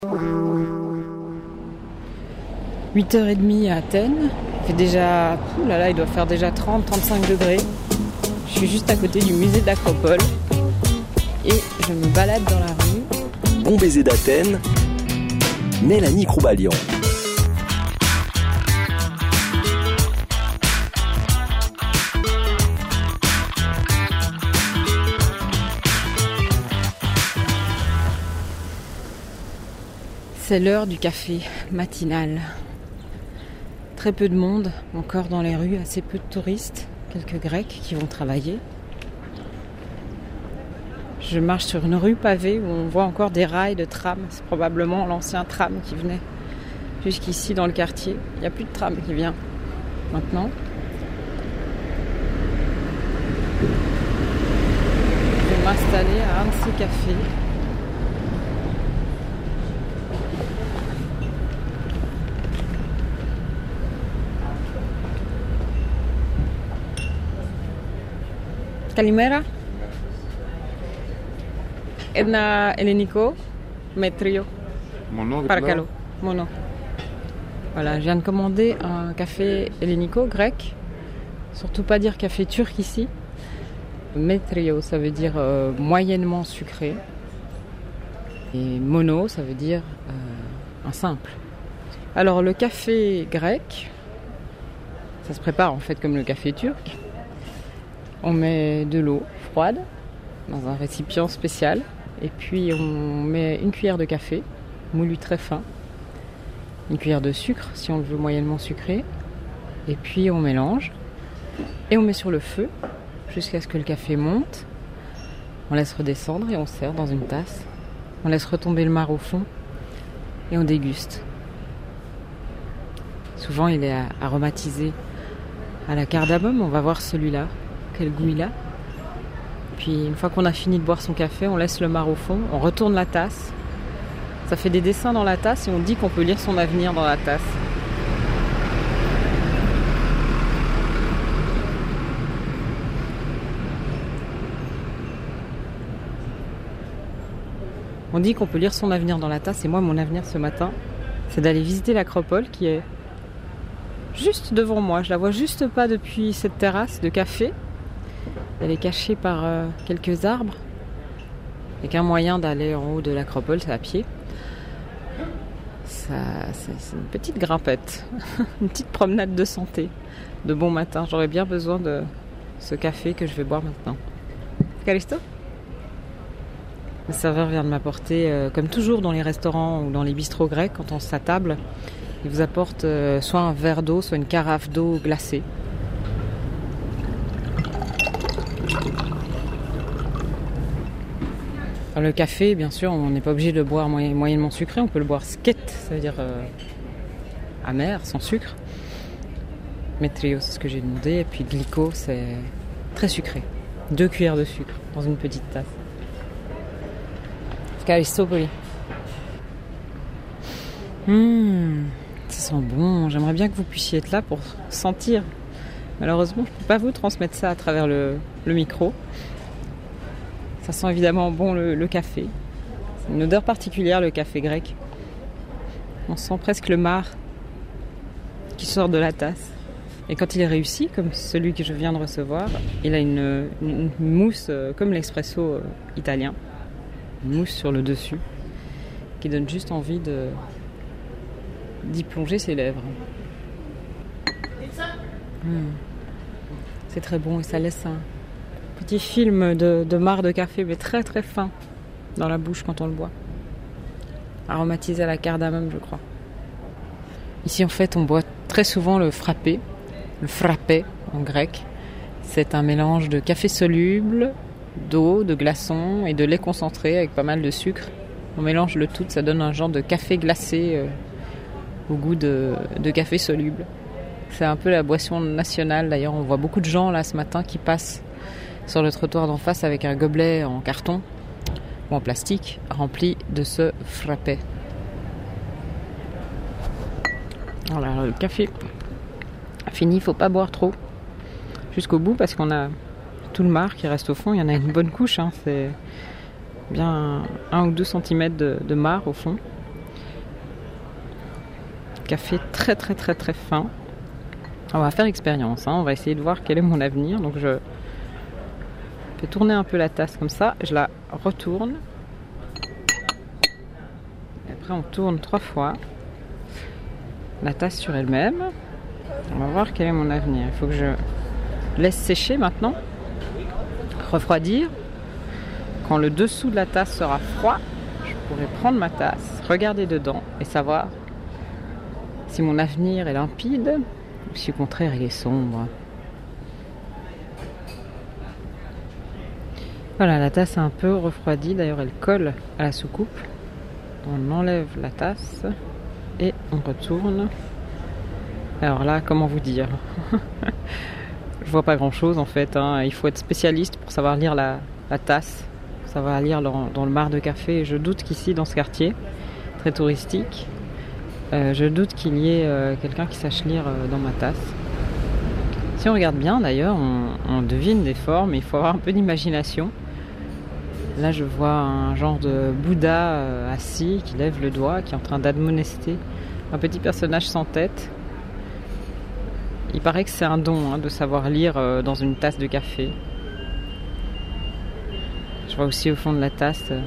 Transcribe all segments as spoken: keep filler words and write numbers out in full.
huit heures trente à Athènes. Il fait déjà... Ouh là là, il doit faire déjà trente à trente-cinq degrés. Je suis juste à côté du musée de l'Acropole. Et je me balade dans la rue. Bon baiser d'Athènes, Mélanie Croubalian. C'est l'heure du café matinal. Très peu de monde, encore dans les rues, assez peu de touristes, quelques Grecs qui vont travailler. Je marche sur une rue pavée où on voit encore des rails de tram. C'est probablement l'ancien tram qui venait jusqu'ici dans le quartier. Il n'y a plus de tram qui vient maintenant. Je vais m'installer à un de ces cafés. Καλημέρα. Ένα ελληνικό μέτριο. Mono, Παρακαλώ. Mono. Voilà, je viens de commander un café hellénico grec. Surtout pas dire café turc ici. Metrio, ça veut dire euh, moyennement sucré. Et mono, ça veut dire euh, un simple. Alors le café grec, ça se prépare en fait comme le café turc. On met de l'eau froide dans un récipient spécial et puis on met une cuillère de café moulu très fin, une cuillère de sucre si on le veut moyennement sucré, et puis on mélange et on met sur le feu jusqu'à ce que le café monte. On laisse redescendre et on sert dans une tasse. On laisse retomber le marc au fond et on déguste. Souvent il est aromatisé à la cardamome. On va voir celui-là. Quel goût il a. Puis une fois qu'on a fini de boire son café, on laisse le marc au fond, on retourne la tasse. Ça fait des dessins dans la tasse et on dit qu'on peut lire son avenir dans la tasse. On dit qu'on peut lire son avenir dans la tasse et moi mon avenir ce matin, c'est d'aller visiter l'Acropole qui est juste devant moi. Je la vois juste pas depuis cette terrasse de café. Elle est cachée par euh, quelques arbres. Il n'y a qu'un moyen d'aller en haut de l'Acropole, c'est à pied. Ça, c'est, c'est une petite grimpette, une petite promenade de santé, de bon matin. J'aurais bien besoin de ce café que je vais boire maintenant. Calisto ? Le serveur vient de m'apporter, euh, comme toujours dans les restaurants ou dans les bistrots grecs, quand on s'attable, il vous apporte euh, soit un verre d'eau, soit une carafe d'eau glacée. Alors, le café, bien sûr, on n'est pas obligé de le boire moyen, moyennement sucré, on peut le boire sket, ça veut dire euh, amer, sans sucre. Metrio, c'est ce que j'ai demandé, et puis glyco, c'est très sucré. Deux cuillères de sucre dans une petite tasse. Calistopoli. Hum, ça sent bon. J'aimerais bien que vous puissiez être là pour sentir. Malheureusement, je ne peux pas vous transmettre ça à travers le, le micro. Ça sent évidemment bon le, le café. C'est une odeur particulière, le café grec. On sent presque le marc qui sort de la tasse. Et quand il est réussi, comme celui que je viens de recevoir, il a une, une mousse comme l'espresso italien. Une mousse sur le dessus qui donne juste envie de d'y plonger ses lèvres. Mmh. C'est très bon et ça laisse un petit film de, de marc de café, mais très très fin dans la bouche quand on le boit. Aromatisé à la cardamome, je crois. Ici, en fait, on boit très souvent le frappé, le frappé en grec. C'est un mélange de café soluble, d'eau, de glaçons et de lait concentré avec pas mal de sucre. On mélange le tout, ça donne un genre de café glacé euh, au goût de, de café soluble. C'est un peu la boisson nationale. D'ailleurs, on voit beaucoup de gens là ce matin qui passent sur le trottoir d'en face avec un gobelet en carton ou en plastique rempli de ce frappé. Voilà, le café fini, il ne faut pas boire trop jusqu'au bout parce qu'on a tout le marc qui reste au fond. Il y en a une bonne couche, hein, c'est bien un ou deux centimètres de, de marc au fond. café très très très très fin. On va faire expérience, hein. On va essayer de voir quel est mon avenir. Donc je fais tourner un peu la tasse comme ça, je la retourne. Et après on tourne trois fois la tasse sur elle-même. On va voir quel est mon avenir. Il faut que je laisse sécher maintenant, refroidir. Quand le dessous de la tasse sera froid, je pourrai prendre ma tasse, regarder dedans et savoir si mon avenir est limpide ou si au contraire il est sombre. Voilà, la tasse est un peu refroidie, d'ailleurs elle colle à la soucoupe. On enlève la tasse et on retourne. Alors là, comment vous dire? Je vois pas grand chose en fait, hein. Il faut être spécialiste pour savoir lire la, la tasse, savoir lire dans, dans le mar de café. Et je doute qu'ici, dans ce quartier très touristique, euh, je doute qu'il y ait euh, quelqu'un qui sache lire euh, dans ma tasse. Si on regarde bien d'ailleurs, on, on devine des formes, il faut avoir un peu d'imagination. Là je vois un genre de Bouddha euh, assis qui lève le doigt, qui est en train d'admonester un petit personnage sans tête. Il paraît que c'est un don, hein, de savoir lire euh, dans une tasse de café. Je vois aussi au fond de la tasse euh,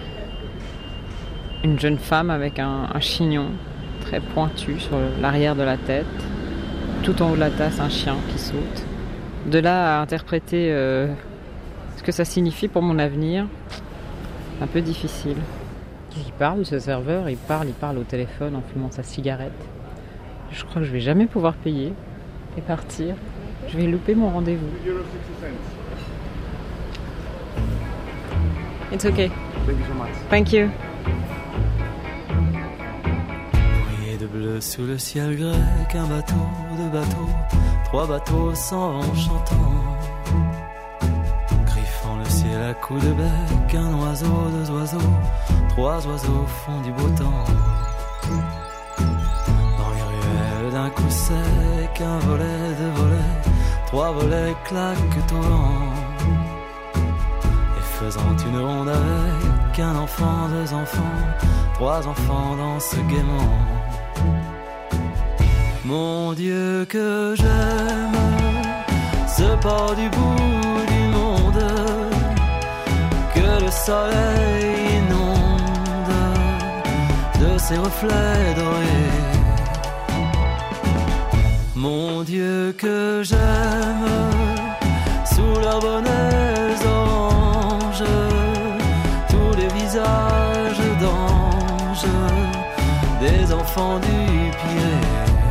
une jeune femme avec un, un chignon très pointu sur l'arrière de la tête. Tout en haut de la tasse, un chien qui saute. De là à interpréter euh, ce que ça signifie pour mon avenir, un peu difficile. Il parle, ce serveur, il parle, il parle au téléphone en fumant sa cigarette. Je crois que je vais jamais pouvoir payer et partir. Je vais louper mon rendez-vous. It's okay. Thank you so much. Thank you. Noyé de bleu sous le ciel grec, un bateau, deux bateaux, trois bateaux s'en vont chantant. Griffant le ciel à coups de bec, un oiseau, deux oiseaux, trois oiseaux font du beau temps. Dans les ruelles d'un coup sec, un volet, deux volets, trois volets claquent au vent. Et faisant une ronde avec un enfant, deux enfants, trois enfants dansent gaiement. Mon Dieu que j'aime ce port du bout du monde que le soleil inonde de ses reflets dorés. Mon Dieu que j'aime sous leurs bonnets oranges tous les visages d'anges des enfants du Pirée.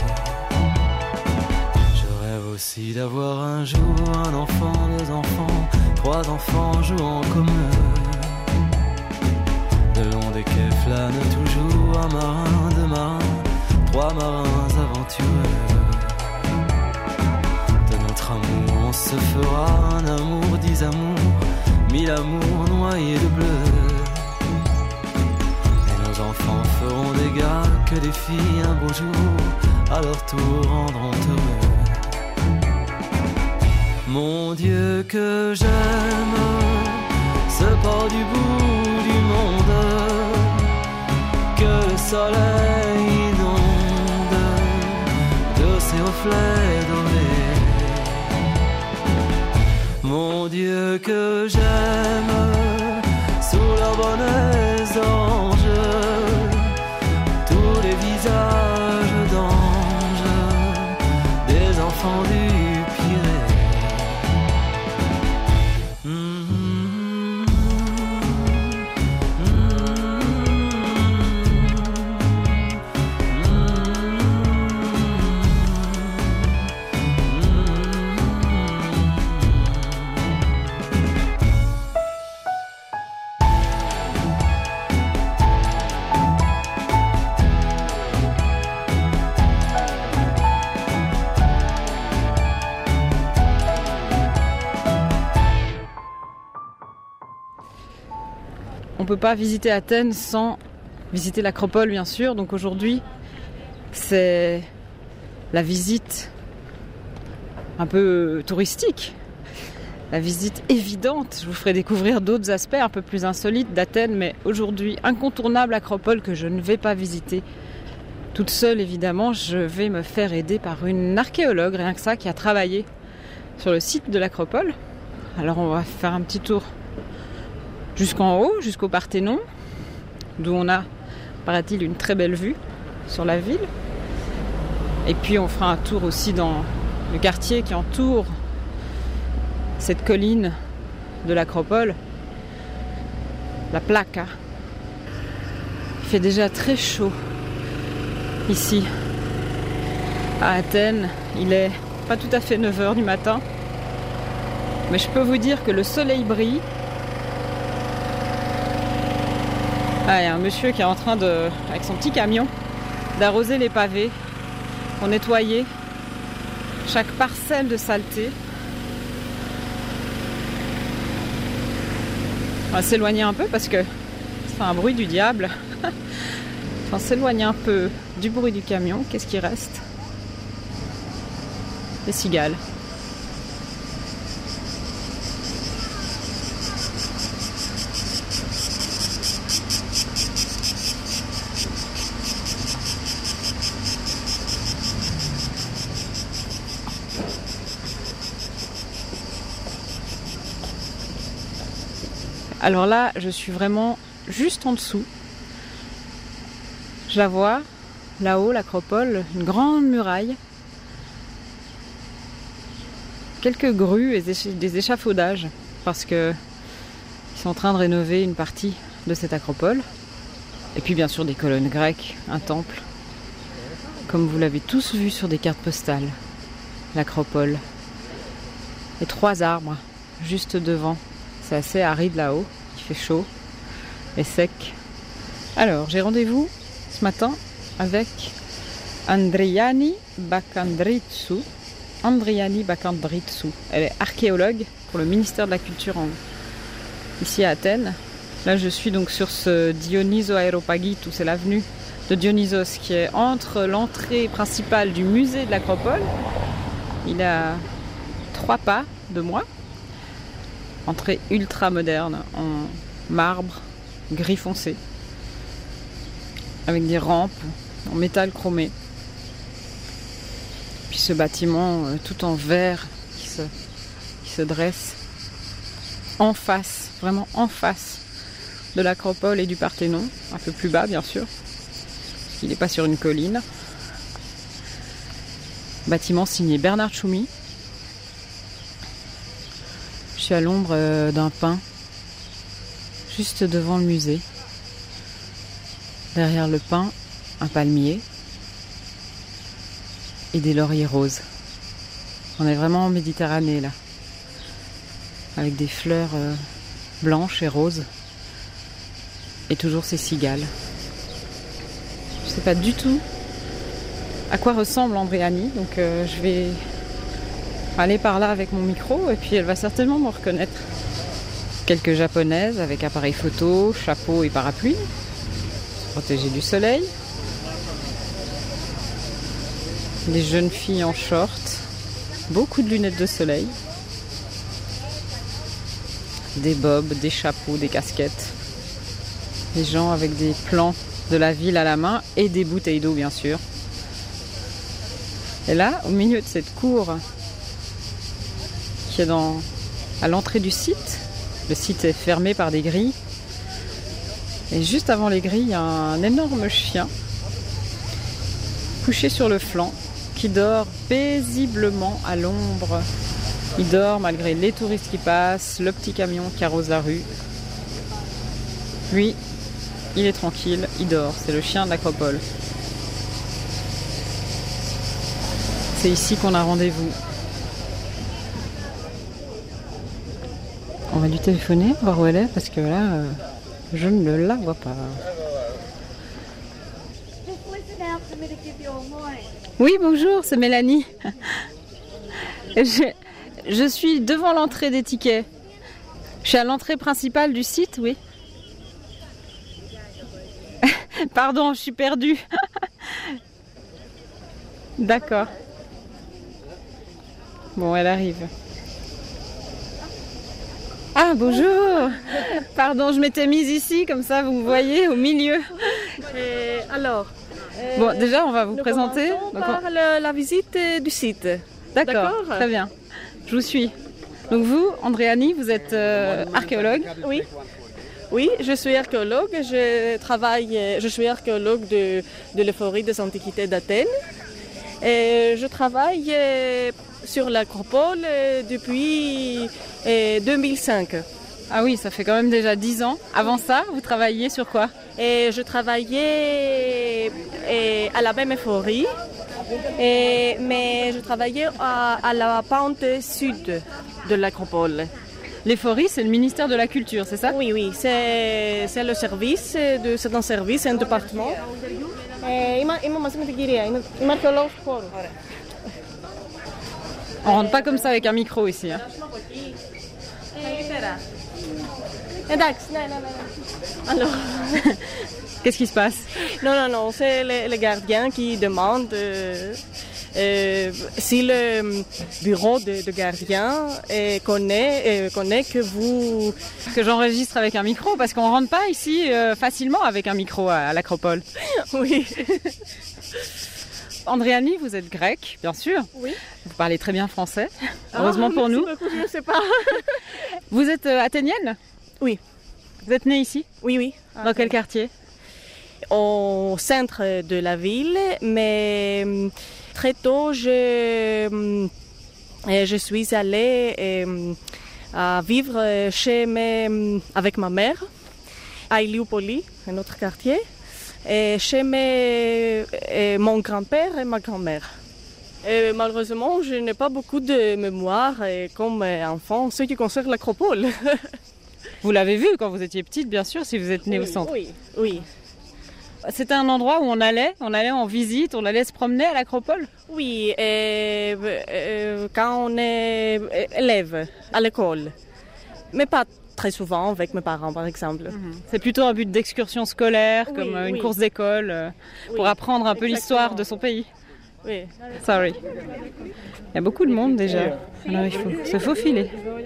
Je rêve aussi d'avoir un jour un enfant, deux enfants, trois enfants jouant comme eux. De long des quais flânent toujours un marin, deux marins, trois marins aventureux. De notre amour on se fera un amour, dix amours, mille amours noyés de bleu. Et nos enfants feront des gars que des filles un beau jour à leur tour rendront heureux. Mon Dieu que j'aime ce port du bout du monde que le soleil inonde de ses reflets dorés. Mon Dieu que j'aime sous leurs bonnets oranges tous les visages d'anges des enfants du On ne peut pas visiter Athènes sans visiter l'Acropole, bien sûr. Donc aujourd'hui, c'est la visite un peu touristique, la visite évidente. Je vous ferai découvrir d'autres aspects un peu plus insolites d'Athènes, mais aujourd'hui, incontournable Acropole que je ne vais pas visiter toute seule évidemment, je vais me faire aider par une archéologue, rien que ça, qui a travaillé sur le site de l'Acropole. Alors on va faire un petit tour jusqu'en haut, jusqu'au Parthénon, d'où on a, paraît-il, une très belle vue sur la ville. Et puis on fera un tour aussi dans le quartier qui entoure cette colline de l'Acropole, la Plaka. Il fait déjà très chaud ici à Athènes. Il est pas tout à fait neuf heures du matin, mais je peux vous dire que le soleil brille. Ah, il y a un monsieur qui est en train de, avec son petit camion, d'arroser les pavés pour nettoyer chaque parcelle de saleté. On va s'éloigner un peu parce que c'est un bruit du diable. On va s'éloigner un peu du bruit du camion. Qu'est-ce qui reste? Les cigales. Alors là, je suis vraiment juste en dessous. Je la vois, là-haut, l'Acropole, une grande muraille. Quelques grues et des échafaudages, parce que ils sont en train de rénover une partie de cette Acropole. Et puis bien sûr des colonnes grecques, un temple. Comme vous l'avez tous vu sur des cartes postales, l'Acropole. Et trois arbres, juste devant. C'est assez aride là-haut, il fait chaud et sec. Alors, j'ai rendez-vous ce matin avec Andriani Bakandritsou. Andriani Bakandritsou. Elle est archéologue pour le ministère de la Culture en... ici à Athènes. Là, je suis donc sur ce Dionysos Areopagitou, c'est l'avenue de Dionysos qui est entre l'entrée principale du musée de l'Acropole. Il est à trois pas de moi. Entrée ultra moderne en marbre gris foncé avec des rampes en métal chromé. Puis ce bâtiment euh, tout en verre qui se, qui se dresse en face, vraiment en face de l'Acropole et du Parthénon, un peu plus bas bien sûr, parce qu'il n'est pas sur une colline. Bâtiment signé Bernard Tchoumi. Je suis à l'ombre d'un pin, juste devant le musée. Derrière le pin, un palmier et des lauriers roses. On est vraiment en Méditerranée là, avec des fleurs blanches et roses, et toujours ces cigales. Je ne sais pas du tout à quoi ressemble Andriani, donc euh, je vais aller par là avec mon micro et puis elle va certainement me reconnaître. Quelques japonaises avec appareil photo, chapeau et parapluie, protégées du soleil. Des jeunes filles en short, beaucoup de lunettes de soleil, des bobs, des chapeaux, des casquettes. Des gens avec des plans de la ville à la main et des bouteilles d'eau bien sûr. Et là, au milieu de cette cour qui est dans, à l'entrée du site. Le site est fermé par des grilles. Et juste avant les grilles, il y a un énorme chien couché sur le flanc qui dort paisiblement à l'ombre. Il dort malgré les touristes qui passent, le petit camion qui arrose la rue. Lui, il est tranquille, il dort. C'est le chien de l'Acropole. C'est ici qu'on a rendez-vous. On va lui téléphoner, voir où elle est, parce que là, euh, je ne la vois pas. Oui, bonjour, c'est Mélanie. Je, je suis devant l'entrée des tickets. Je suis à l'entrée principale du site, oui. Pardon, je suis perdue. D'accord. Bon, elle arrive. Ah, bonjour. Pardon, je m'étais mise ici, comme ça vous me voyez au milieu. Et alors, Euh, bon, déjà, on va vous nous présenter. commençons Donc, par on... le, la visite du site. D'accord, D'accord. très bien. Je vous suis. Donc vous, Andréani, vous êtes euh, archéologue. Oui. Oui, je suis archéologue. Je travaille, je suis archéologue de, de l'Euphorie des Antiquités d'Athènes. Et je travaille sur l'acropole depuis deux mille cinq. Ah oui, ça fait quand même déjà dix ans. Avant ça, vous travailliez sur quoi? Et je travaillais et, à la même Euphorie, et, mais je travaillais à, à la pente sud de l'acropole. L'Euphorie, c'est le ministère de la Culture, c'est ça? Oui, oui, c'est, c'est le service, de, c'est un service, c'est un département. On rentre pas comme ça avec un micro ici. Hein. Alors, qu'est-ce qui se passe? Non, non, non, c'est le, le gardien qui demande euh, euh, si le bureau de, de gardien euh, connaît, euh, connaît que vous... Que j'enregistre avec un micro, parce qu'on rentre pas ici euh, facilement avec un micro à, à l'acropole. Oui. Andréani, vous êtes grecque, bien sûr. Oui. Vous parlez très bien français, heureusement oh, pour nous. Beaucoup, je ne sais pas. Vous êtes euh, athénienne? Oui. Vous êtes née ici? Oui, oui. Dans ah, quel quartier? Au centre de la ville, mais très tôt, je, je suis allée à vivre chez mes, avec ma mère à Ilioupoli, un autre quartier, et chez mes, et mon grand-père et ma grand-mère. Et malheureusement, je n'ai pas beaucoup de mémoire et comme enfant, ce qui concerne l'acropole. Vous l'avez vu quand vous étiez petite, bien sûr, si vous êtes née oui, au centre. Oui, oui. C'était un endroit où on allait, on allait en visite, on allait se promener à l'acropole? Oui, et, euh, quand on est élève à l'école, mais pas très souvent avec mes parents, par exemple. Mm-hmm. C'est plutôt un but d'excursion scolaire, oui, comme une oui. course d'école, euh, oui, pour apprendre un peu exactement. L'histoire de son pays. Oui. Sorry. Il y a beaucoup de monde déjà, alors il faut se faufiler.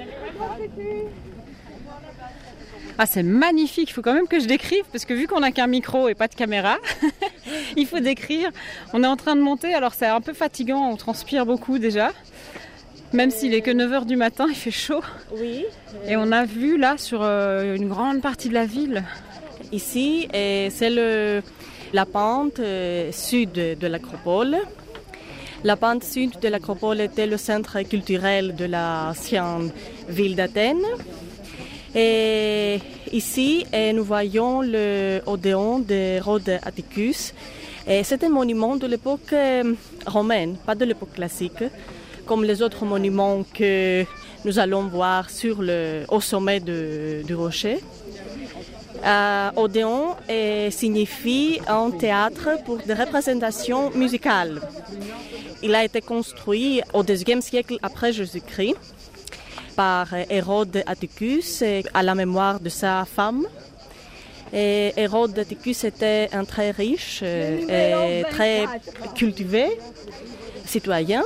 Ah, c'est magnifique, il faut quand même que je décrive, parce que vu qu'on n'a qu'un micro et pas de caméra, il faut décrire. On est en train de monter, alors c'est un peu fatigant, on transpire beaucoup déjà. Même s'il est que neuf heures du matin, il fait chaud. Oui. Et on a vu là sur euh, une grande partie de la ville. Ici, c'est le, la pente euh, sud de l'acropole. La pente sud de l'acropole était le centre culturel de l'ancienne ville d'Athènes. Et ici, nous voyons le Odéon d'Hérode Atticus. Et c'est un monument de l'époque romaine, pas de l'époque classique, comme les autres monuments que nous allons voir sur le, au sommet de, du rocher. Euh, Odéon eh, signifie un théâtre pour des représentations musicales. Il a été construit au deuxième siècle après Jésus-Christ par Hérode Atticus à la mémoire de sa femme. Et Hérode Atticus était un très riche et très cultivé citoyen.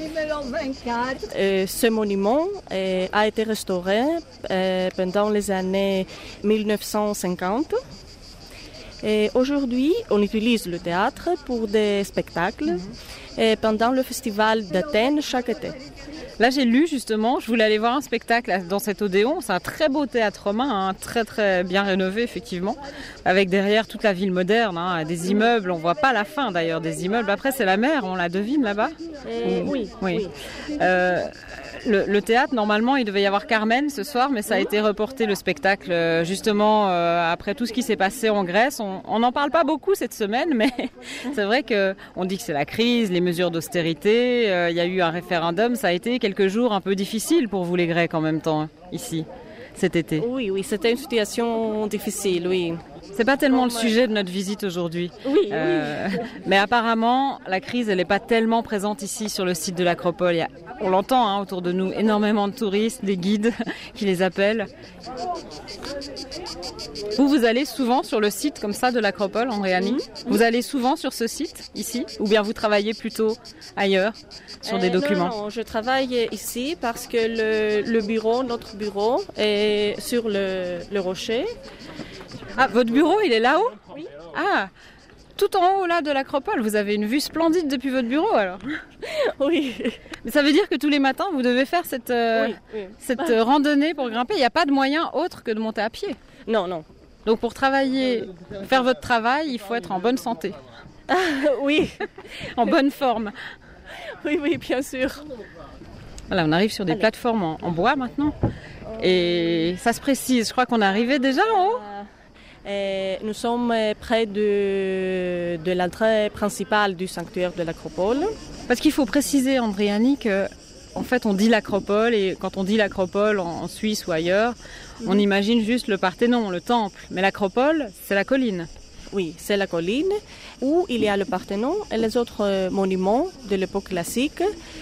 Et ce monument a été restauré pendant les années mille neuf cent cinquante. Et aujourd'hui, on utilise le théâtre pour des spectacles et pendant le festival d'Athènes chaque été. Là, j'ai lu justement, je voulais aller voir un spectacle dans cet Odéon. C'est un très beau théâtre romain, hein, très très bien rénové effectivement, avec derrière toute la ville moderne, hein, des immeubles. On voit pas la fin d'ailleurs des immeubles. Après, c'est la mer, on la devine là-bas. Euh, Ou... Oui. oui. oui. Euh, le, le théâtre, normalement, il devait y avoir Carmen ce soir, mais ça a été reporté le spectacle justement euh, après tout ce qui s'est passé en Grèce. On n'en parle pas beaucoup cette semaine, mais c'est vrai que on dit que c'est la crise, les mesures d'austérité. Euh, il y a eu un référendum, ça a été quelques jours un peu difficiles pour vous les Grecs en même temps, ici, cet été. Oui, oui, c'était une situation difficile, oui. C'est pas tellement le sujet de notre visite aujourd'hui. Oui, euh, oui. Mais apparemment, la crise, elle n'est pas tellement présente ici sur le site de l'acropole. Il y a, on l'entend hein, autour de nous, énormément de touristes, des guides qui les appellent. Vous, vous allez souvent sur le site comme ça de l'acropole, Andréani? mmh. Vous allez souvent sur ce site, ici? Ou bien vous travaillez plutôt ailleurs, sur euh, des documents? Non, non, je travaille ici parce que le, le bureau, notre bureau, est sur le, le rocher. Ah, votre bureau, il est là-haut? Oui. Ah, tout en haut là de l'acropole. Vous avez une vue splendide depuis votre bureau alors. Oui. Mais ça veut dire que tous les matins, vous devez faire cette, euh, Oui, oui. cette euh, randonnée pour grimper. Il n'y a pas de moyen autre que de monter à pied. Non, non. Donc pour travailler, faire votre travail, il faut être en bonne santé, Oui, en bonne forme. oui, oui, bien sûr. Voilà, on arrive sur des Allez. plateformes en, en bois maintenant. Et ça se précise, je crois qu'on est arrivé déjà en haut. Et nous sommes près de, de l'entrée principale du sanctuaire de l'Acropole. Parce qu'il faut préciser, Andréani, que en fait on dit l'acropole, et quand on dit l'acropole en, en Suisse ou ailleurs, mm-hmm. on imagine juste le Parthénon, le temple. Mais l'acropole, c'est la colline. Oui, c'est la colline où il y a le Parthénon et les autres monuments de l'époque classique.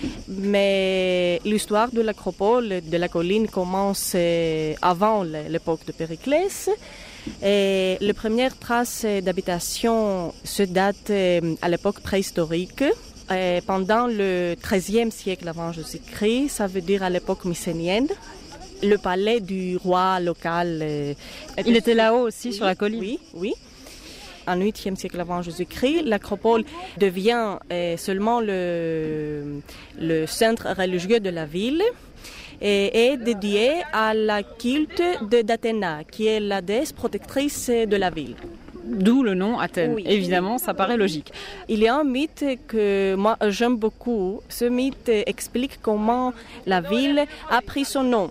Mais l'histoire de l'acropole, de la colline, commence avant l'époque de Périclès. Et les premières traces d'habitation se datent à l'époque préhistorique. Et pendant le treizième siècle avant Jésus-Christ, ça veut dire à l'époque mycénienne. Le palais du roi local. Était Il était là-haut aussi, oui, sur la colline. Oui, oui. En huitième siècle avant Jésus-Christ, l'acropole devient euh, seulement le, le centre religieux de la ville et est dédié à la culte de d'Athéna, qui est la déesse protectrice de la ville. D'où le nom Athènes. Oui. Évidemment, ça paraît logique. Il y a un mythe que moi j'aime beaucoup. Ce mythe explique comment la ville a pris son nom.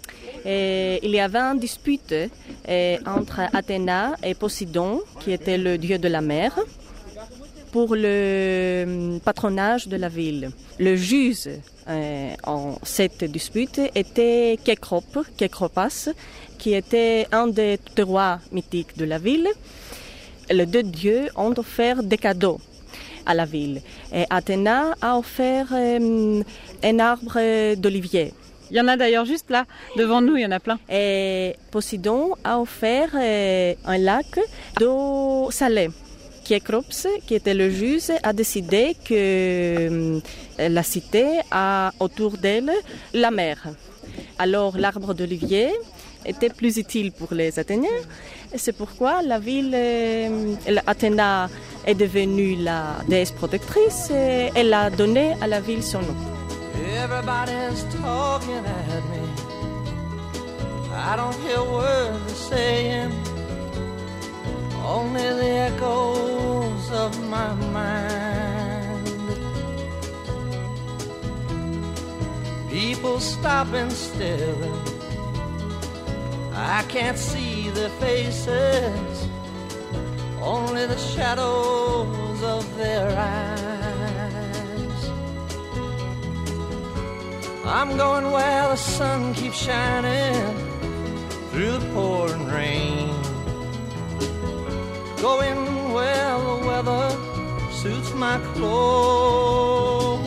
Et il y avait une dispute eh, entre Athéna et Poséidon, qui était le dieu de la mer, pour le patronage de la ville. Le juge eh, en cette dispute était Kécrope, Kécropas, qui était un des rois mythiques de la ville. Les deux dieux ont offert des cadeaux à la ville. Et Athéna a offert eh, un arbre d'olivier. Il y en a d'ailleurs juste là, devant nous, il y en a plein. Et Poséidon a offert euh, un lac d'eau salée. Kécrops, qui était le juge, a décidé que euh, la cité a autour d'elle la mer. Alors l'arbre d'olivier était plus utile pour les Athéniens. Et c'est pourquoi la ville, euh, Athéna est devenue la déesse protectrice et elle a donné à la ville son nom. Everybody's talking at me. I don't hear words they're saying, only the echoes of my mind. People stop and staring. I can't see their faces, only the shadows of their eyes. I'm going where the sun keeps shining through the pouring rain. Going where the weather suits my clothes.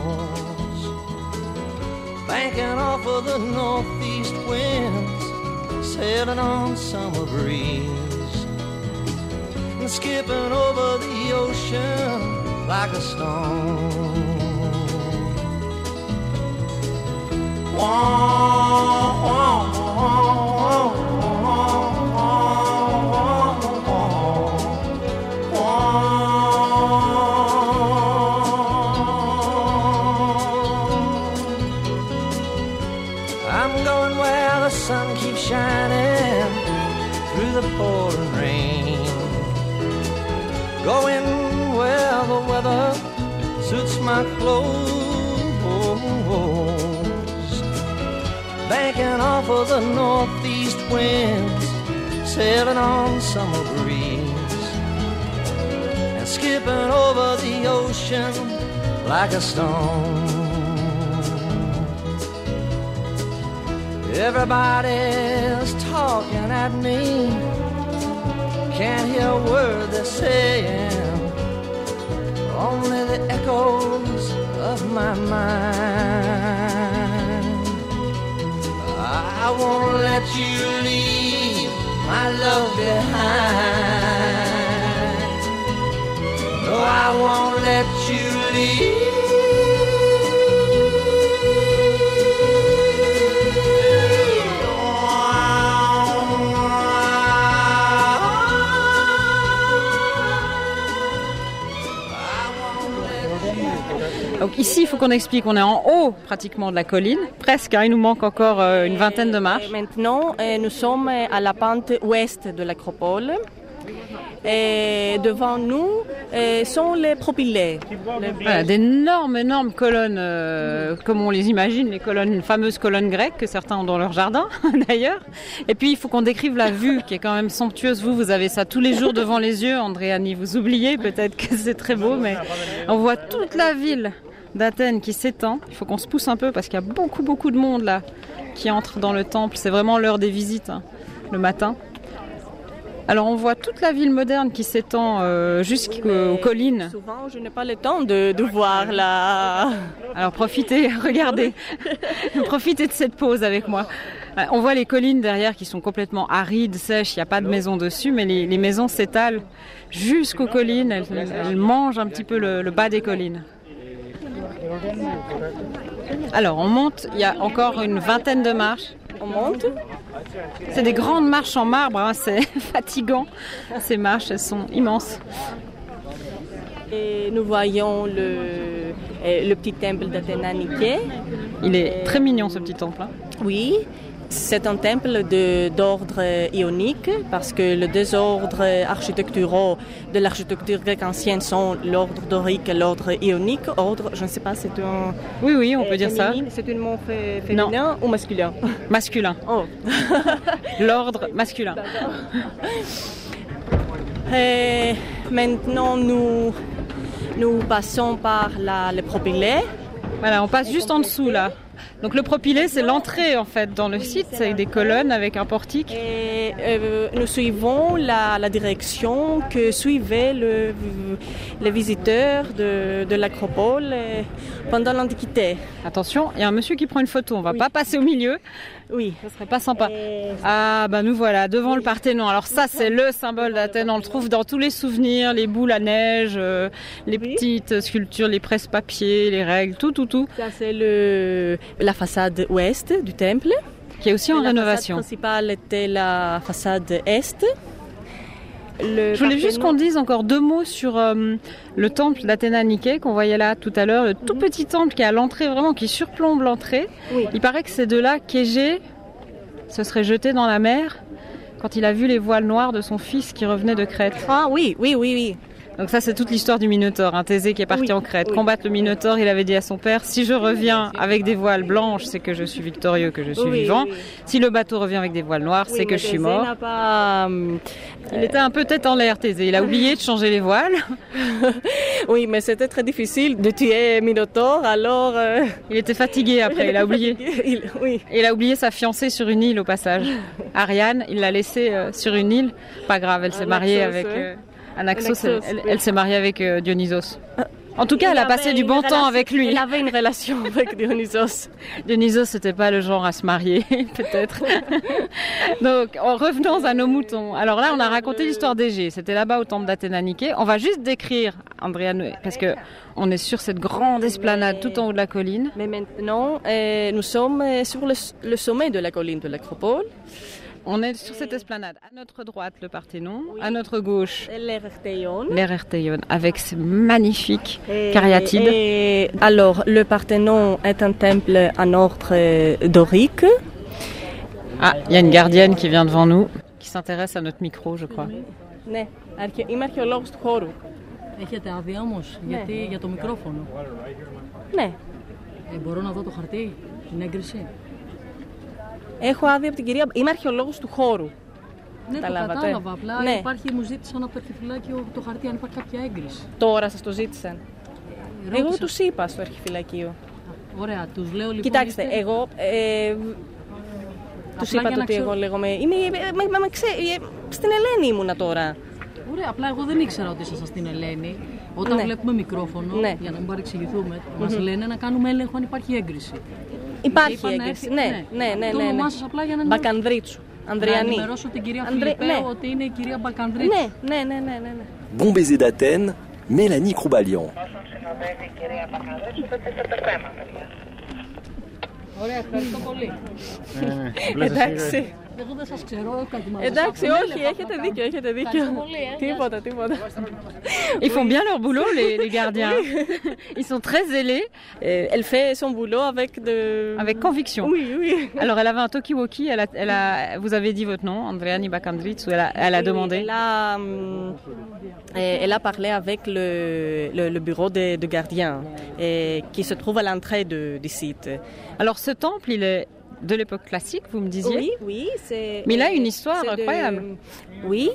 Banking off of the northeast winds, sailing on summer breeze, and skipping over the ocean like a stone. I'm going where the sun keeps shining through the pouring rain. Going where the weather suits my clothes. Banking off of the northeast winds, sailing on summer breeze, and skipping over the ocean like a stone. Everybody's talking at me, can't hear a word they're saying, only the echoes of my mind. I won't let you leave my love behind. No, I won't let you leave. Donc ici, il faut qu'on explique, on est en haut pratiquement de la colline, presque, hein, il nous manque encore euh, une vingtaine de marches. Et maintenant, euh, nous sommes à la pente ouest de l'acropole. Et devant nous euh, sont les propylées. Voilà, d'énormes, énormes colonnes, euh, comme on les imagine, les colonnes, les fameuses colonnes grecques que certains ont dans leur jardin, d'ailleurs. Et puis, il faut qu'on décrive la vue, qui est quand même somptueuse. Vous, vous avez ça tous les jours devant les yeux, Andréani. Vous oubliez peut-être que c'est très beau, mais on voit toute la ville d'Athènes qui s'étend. Il faut qu'on se pousse un peu parce qu'il y a beaucoup, beaucoup de monde là qui entre dans le temple. C'est vraiment l'heure des visites, hein, le matin. Alors on voit toute la ville moderne qui s'étend euh, jusqu'aux collines. Souvent, je n'ai pas le temps de, de voir la... Alors profitez, regardez, profitez de cette pause avec moi. On voit les collines derrière qui sont complètement arides, sèches, il n'y a pas de maison dessus, mais les, les maisons s'étalent jusqu'aux collines, elles, elles mangent un petit peu le, le bas des collines. Alors on monte, il y a encore une vingtaine de marches. On monte. C'est des grandes marches en marbre, hein, c'est fatigant. Ces marches, elles sont immenses. Et nous voyons le, le petit temple d'Athéna Niké. Il est très mignon ce petit temple. Hein. Oui, c'est un temple de, d'ordre ionique parce que les deux ordres architecturaux de l'architecture grecque ancienne sont l'ordre dorique et l'ordre ionique. Ordre, je ne sais pas, c'est un... Oui, oui, on peut dire ça. C'est un mot fé- féminin non. Ou masculin? Masculin. Oh. L'ordre masculin. Et maintenant, nous, nous passons par la, le propylée. Voilà, on passe juste en dessous là. Donc le propylée, c'est l'entrée en fait dans le site, c'est des colonnes avec un portique. Et euh, nous suivons la, la direction que suivaient le, les visiteurs de, de l'acropole pendant l'Antiquité. Attention, il y a un monsieur qui prend une photo, on va oui. pas passer au milieu. Oui, ça serait pas sympa. Et... Ah bah nous voilà devant oui. le Parthénon. Alors ça c'est le symbole d'Athènes, on le trouve dans tous les souvenirs, les boules à neige, euh, les oui. petites sculptures, les presse-papiers, les règles, tout tout tout. Ça c'est le la façade ouest du temple qui est aussi en la rénovation. La façade principale était la façade est. Le Je voulais juste qu'on dise encore deux mots sur euh, le temple d'Athéna Niké qu'on voyait là tout à l'heure, le tout petit temple qui est à l'entrée, vraiment qui surplombe l'entrée. Oui. Il paraît que c'est de là qu'Égée se serait jeté dans la mer quand il a vu les voiles noires de son fils qui revenait de Crète. Ah oui, oui, oui, oui. Donc ça c'est toute l'histoire du Minotaure, hein. Thésée qui est parti oui, en Crète, oui. combattre le Minotaure, il avait dit à son père, si je reviens avec des voiles blanches, c'est que je suis victorieux, que je suis oui, vivant. Oui. Si le bateau revient avec des voiles noires, oui, c'est que je suis mort. N'a pas, euh, il était un peu tête en l'air, Thésée, il a oublié de changer les voiles. Oui, mais c'était très difficile de tuer Minotaure, alors... Euh... Il était fatigué après, il a oublié. il, oui. Il a oublié sa fiancée sur une île au passage. Ariane, il l'a laissée euh, sur une île, pas grave, elle s'est Un mariée Naxos, avec... Euh, Anaxos, Anaxos, elle, elle, oui. elle s'est mariée avec euh, Dionysos. En tout cas, il elle a passé du bon temps avec lui. Elle avait une relation avec Dionysos. Dionysos, c'était pas le genre à se marier, peut-être. Donc, revenons à nos moutons. Alors là, on a raconté l'histoire d'Égée. C'était là-bas au temple d'Athéna Niké. On va juste décrire, Andréane, parce que on est sur cette grande esplanade mais, tout en haut de la colline. Mais maintenant, euh, nous sommes sur le, le sommet de la colline de l'Acropole. On est sur cette esplanade. À notre droite, le Parthénon. Oui. À notre gauche, l'Erechtheion. L'Erechtheion, avec ces magnifiques cariatides. Et alors, le Parthénon est un temple en ordre dorique. Ah, il y a une gardienne qui vient devant nous, qui s'intéresse à notre micro, je crois. Ναι, είμαι αρχαιολόγος του χώρου. Έχετε άδεια όμως, γιατί για το μικρόφωνο. Ναι. Ε, μπορώ να δω το χαρτί, την έγκριση. Έχω άδεια από την κυρία. Είμαι αρχαιολόγος του χώρου. Ναι, το κατάλαβα. Απλά ναι. υπάρχει, μου ζήτησαν από το αρχιφυλάκιο το χαρτί αν υπάρχει κάποια έγκριση. Τώρα σας το ζήτησαν. Ε, εγώ τους είπα στο αρχιφυλακείο. Ωραία, τους λέω λοιπόν. Κοιτάξτε, είστε... εγώ. Ε, τους είπα το ότι εγώ λέγομαι. Είμαι, με, με, με, ξέ, στην Ελένη ήμουνα τώρα. Ωραία, απλά εγώ δεν ήξερα ότι ήσασταν στην Ελένη. Όταν ναι. βλέπουμε μικρόφωνο, ναι. για να μην παρεξηγηθούμε, mm-hmm. μας λένε να κάνουμε έλεγχο αν υπάρχει έγκριση. Υπάρχει έγκριση. Ναι, ναι, ναι. ναι, Το ναι. όνομά σας απλά για να Μπακανδρίτσου. Ανδριανή. Να ενημερώσω την κυρία Ανδρε... Φιλιππέου ναι. ότι είναι η κυρία Μπακανδρίτσου. Ναι, ναι, ναι, ναι, ναι. Bon baiser d'Athènes, Mélanie Croubalian. Ωραία, ευχαριστώ πολύ. Εντάξει. Εγώ δεν σας ξέρω, έχω κάτι μαζί. Εντάξει, όχι, έχετε δίκιο, έχετε δίκιο. Τίποτα, τίποτα. Ils font bien leur boulot, les, les gardiens. Ils sont très zélés. Et elle fait son boulot avec de... Avec conviction. Oui, oui. Alors, elle avait un talkie-walkie. Elle a, elle a, vous avez dit votre nom, Andrea Nibakandritz, ou elle a, elle a Oui, demandé. Elle a, euh, elle a parlé avec le, le, le bureau de, de gardien et qui se trouve à l'entrée de, du site. Alors, ce temple, il est de l'époque classique, vous me disiez. Oui, oui. C'est, Mais il a une histoire de, incroyable. Oui.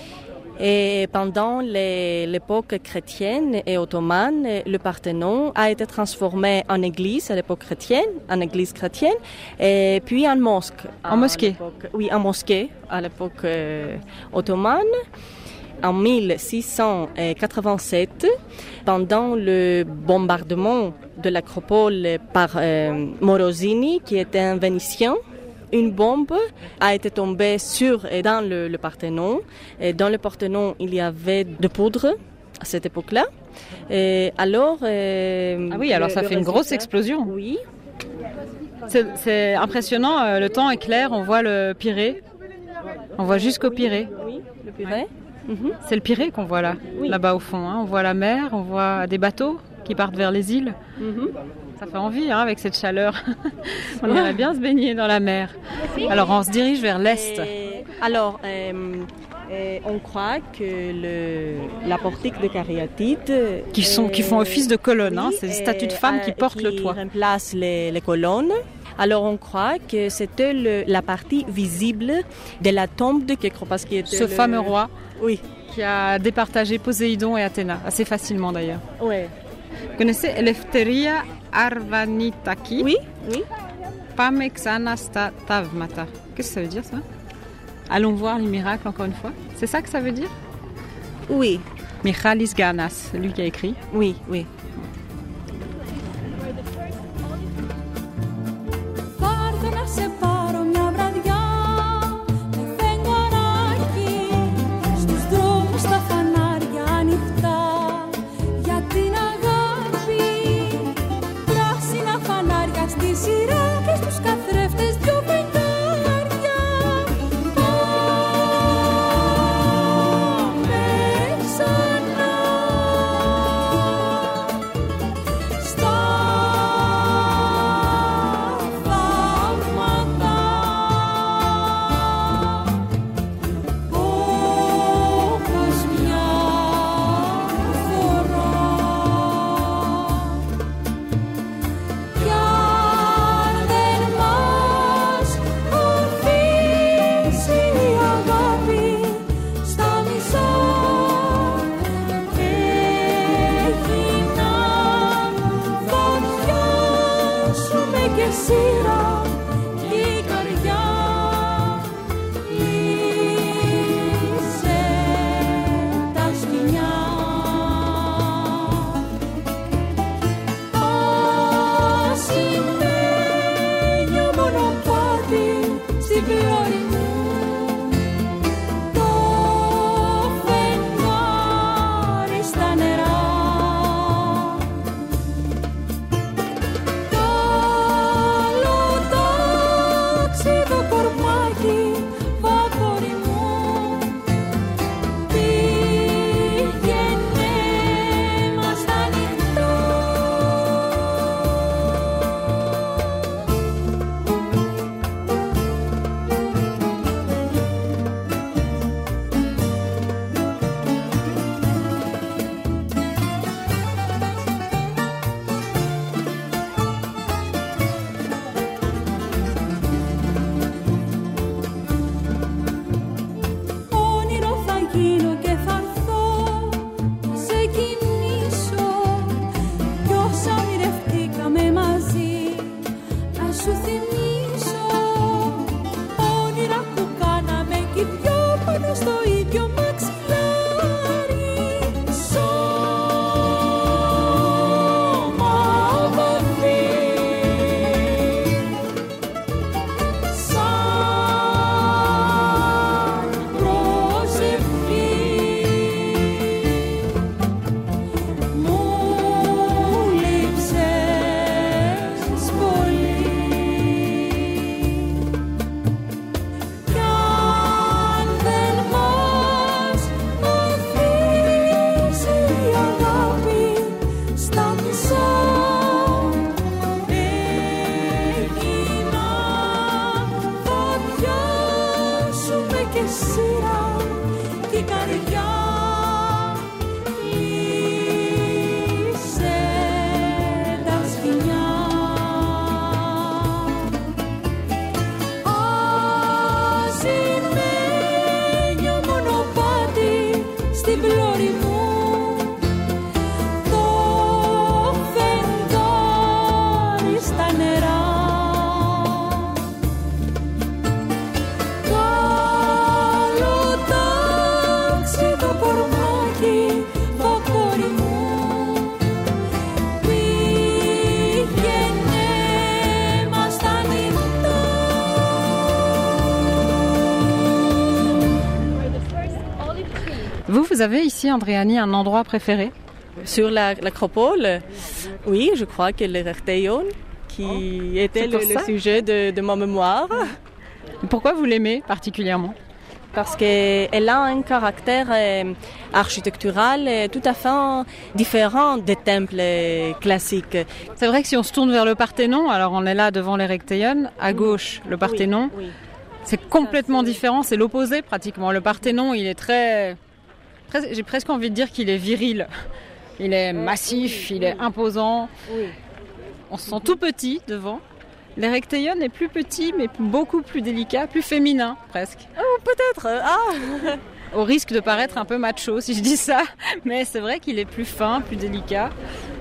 Et pendant les, l'époque chrétienne et ottomane, le Parthénon a été transformé en église à l'époque chrétienne, en église chrétienne, et puis en mosquée. En mosquée. Oui, en mosquée à l'époque euh, ottomane. En mille six cent quatre-vingt-sept, pendant le bombardement de l'acropole par euh, Morosini, qui était un Vénitien, une bombe a été tombée sur et dans le, le Parthénon. Et dans le Parthénon, il y avait de poudre à cette époque-là. Et alors, euh, Ah oui, alors le, ça le fait une résultat, grosse explosion. Oui. C'est, c'est impressionnant, euh, le temps est clair, on voit le Pirée. On voit jusqu'au Pirée. Oui, le Pirée. Mm-hmm. C'est le Pirée qu'on voit là, Oui. là-bas au fond. Hein. On voit la mer, on voit des bateaux qui partent vers les îles. Mm-hmm. Ça fait envie hein, avec cette chaleur. On irait bien se baigner dans la mer. Alors on se dirige vers l'est. Et alors, euh, euh, on croit que le, la portique de cariatide... Qui, sont, qui font office de colonne, oui, hein, c'est des statues de femmes qui portent le toit. Qui remplacent les, les colonnes. Alors on croit que c'était le, la partie visible de la tombe de Kékros. Ce le... fameux roi oui. qui a départagé Poséidon et Athéna, assez facilement d'ailleurs. Ouais. Vous connaissez Eleftheria Arvanitaki? Oui, oui. Pame xana sta tavmata. Qu'est-ce que ça veut dire ça? Allons voir les miracles encore une fois. C'est ça que ça veut dire? Oui. Michalis Ganas, c'est lui qui a écrit. Oui, oui. Καλό vous avez ici, Andréani, un endroit préféré? Sur la, l'acropole, oui, je crois que le Rechteillon, qui oh, était le, le sujet de, de mon mémoire. Pourquoi vous l'aimez particulièrement? Parce qu'elle a un caractère euh, architectural euh, tout à fait différent des temples euh, classiques. C'est vrai que si on se tourne vers le Parthénon, alors on est là devant les Rechteillon, à gauche le Parthénon, oui, oui. C'est complètement différent, c'est l'opposé pratiquement. Le Parthénon, il est très, très... j'ai presque envie de dire qu'il est viril. Il est massif, il est imposant. Oui. On se sent tout petit devant. Les Rechteillon est plus petit, mais beaucoup plus délicat, plus féminin presque. Oh, peut-être. Ah. Au risque de paraître un peu macho si je dis ça, mais c'est vrai qu'il est plus fin, plus délicat.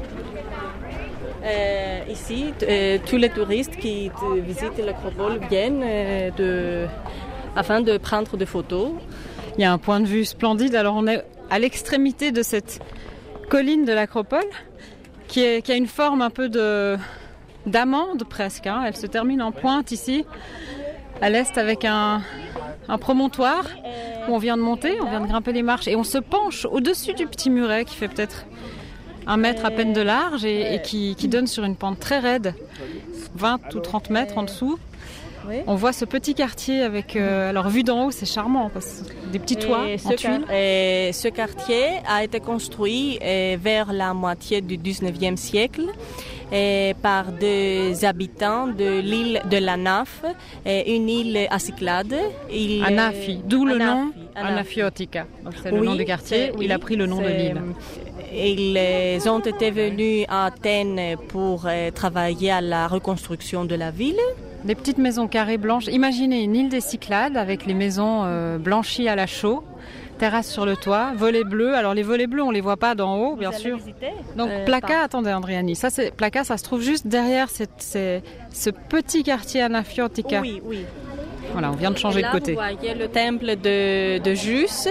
Euh, ici, t- euh, tous les touristes qui t- visitent l'acropole viennent euh, de... afin de prendre des photos. Il y a un point de vue splendide. Alors on est à l'extrémité de cette colline de l'acropole qui, est, qui a une forme un peu de, d'amande presque. Hein. Elle se termine en pointe ici, à l'est, avec un, un promontoire où on vient de monter, on vient de grimper les marches et on se penche au-dessus du petit muret qui fait peut-être un mètre à peine de large et, et qui, qui donne sur une pente très raide, vingt ou trente mètres en dessous. On voit ce petit quartier avec, euh, alors vu d'en haut, c'est charmant, parce que des petits toits et en tuiles. Car- et ce quartier a été construit euh, vers la moitié du dix-neuvième siècle et par des habitants de l'île de l'Anaf, une île à Cyclades. Il, Anafi, d'où le Anafi, nom Anafi. Anafiotica. Donc c'est le oui, nom du quartier, oui, il a pris le nom de l'île. Ils ont été venus à Athènes pour euh, travailler à la reconstruction de la ville. Des petites maisons carrées blanches. Imaginez une île des Cyclades avec les maisons euh, blanchies à la chaux, terrasse sur le toit, volets bleus. Alors les volets bleus, on les voit pas d'en haut, bien Vous sûr. visiter Donc euh, Plaka, pas. attendez Andréani, ça c'est Plaka, ça se trouve juste derrière cette, c'est, ce petit quartier Anafiotica. Oui, oui. Voilà, on vient de changer Et là, de côté. Vous voyez le temple de, de Zeus.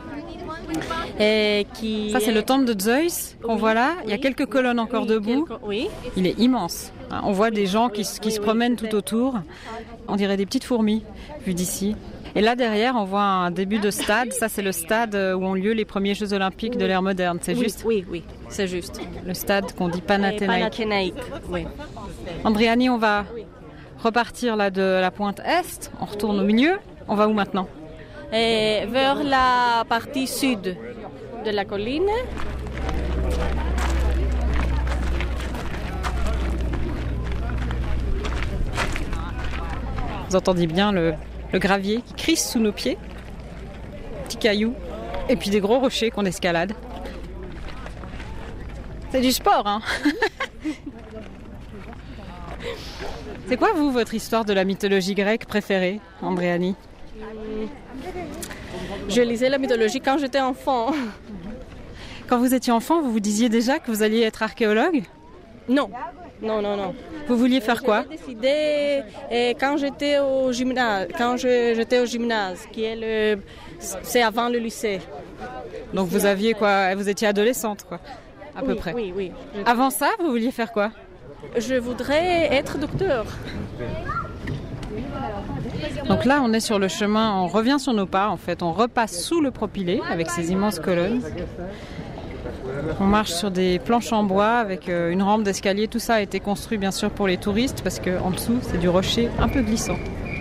Et qui Ça c'est est... le temple de Zeus qu'on oui, voit là. Il y a oui, quelques colonnes encore oui, debout. Quelques... Oui. Il est immense. On voit des gens qui, qui oui, se oui, promènent tout autour. On dirait des petites fourmis vues d'ici. Et là derrière, on voit un début de stade. Ça c'est le stade où ont lieu les premiers Jeux Olympiques oui. de l'ère moderne. C'est oui, juste. Oui, oui, c'est juste. Le stade qu'on dit Panathénaïque. Panathénaïque, oui. Andréani, on va repartir là de la pointe est. On retourne au milieu. On va où maintenant? Et vers la partie sud de la colline. Vous entendez bien le, le gravier qui crisse sous nos pieds. Petits cailloux. Et puis des gros rochers qu'on escalade. C'est du sport, hein. C'est quoi, vous, votre histoire de la mythologie grecque préférée, Andréani? Je lisais la mythologie quand j'étais enfant. Quand vous étiez enfant, vous vous disiez déjà que vous alliez être archéologue? Non, non, non, non. Vous vouliez faire quoi? J'ai décidé et quand j'étais au gymnase, quand je, j'étais au gymnase, qui est le, c'est avant le lycée. Donc vous aviez quoi? Vous étiez adolescente, quoi, à oui, peu près. Oui, oui. Avant ça, vous vouliez faire quoi? Je voudrais être docteur. Donc là, on est sur le chemin, on revient sur nos pas, en fait. On repasse sous le propylée avec ces immenses colonnes. On marche sur des planches en bois avec une rampe d'escalier. Tout ça a été construit, bien sûr, pour les touristes parce qu'en dessous, c'est du rocher un peu glissant.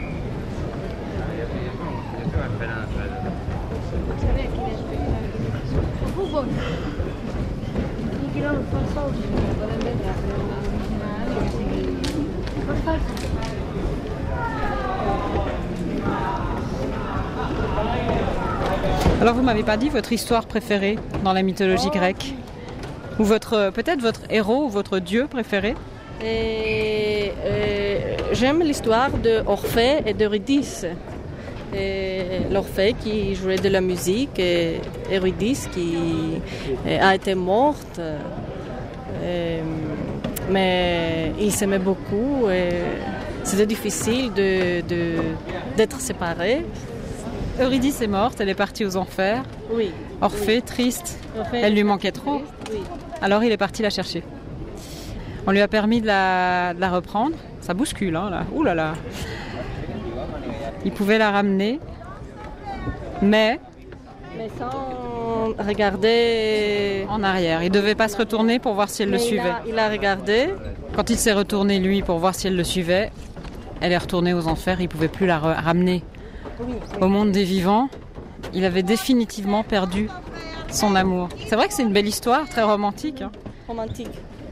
Alors vous m'avez pas dit votre histoire préférée dans la mythologie grecque, ou votre peut-être votre héros ou votre dieu préféré? Et, euh, j'aime l'histoire d'Orphée et d'Eurydice. L'Orphée qui jouait de la musique et Eurydice qui a été morte. Et, mais ils s'aimaient beaucoup et c'était difficile de, de, d'être séparés. Eurydice est morte, elle est partie aux enfers. Oui. Orphée, oui. Triste, Orphée, elle lui manquait trop. Oui. Alors il est parti la chercher. On lui a permis de la, de la reprendre. Ça bouscule, hein, là. Ouh là là. Il pouvait la ramener, mais Mais sans regarder en arrière. Il ne devait pas se retourner pour voir si elle Mais le il suivait. a, il a regardé. Quand il s'est retourné, lui, pour voir si elle le suivait, elle est retournée aux enfers. Il ne pouvait plus la re- ramener Oui, oui. au monde des vivants. Il avait définitivement perdu son amour. C'est vrai que c'est une belle histoire, très romantique. Hein. Romantique.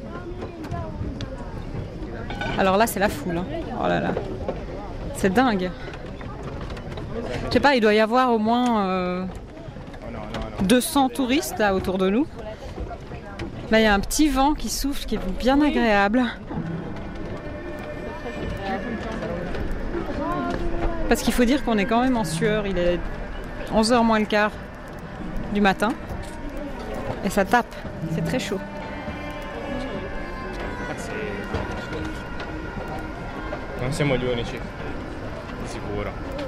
Alors là, c'est la foule. Hein. Oh là là. C'est dingue. Je sais pas, il doit y avoir au moins euh, deux cents touristes là autour de nous. Là, il y a un petit vent qui souffle, qui est bien agréable. Parce qu'il faut dire qu'on est quand même en sueur. Il est onze heures moins le quart du matin. Et ça tape. C'est très chaud. Non siamo gli unici, di sicuro.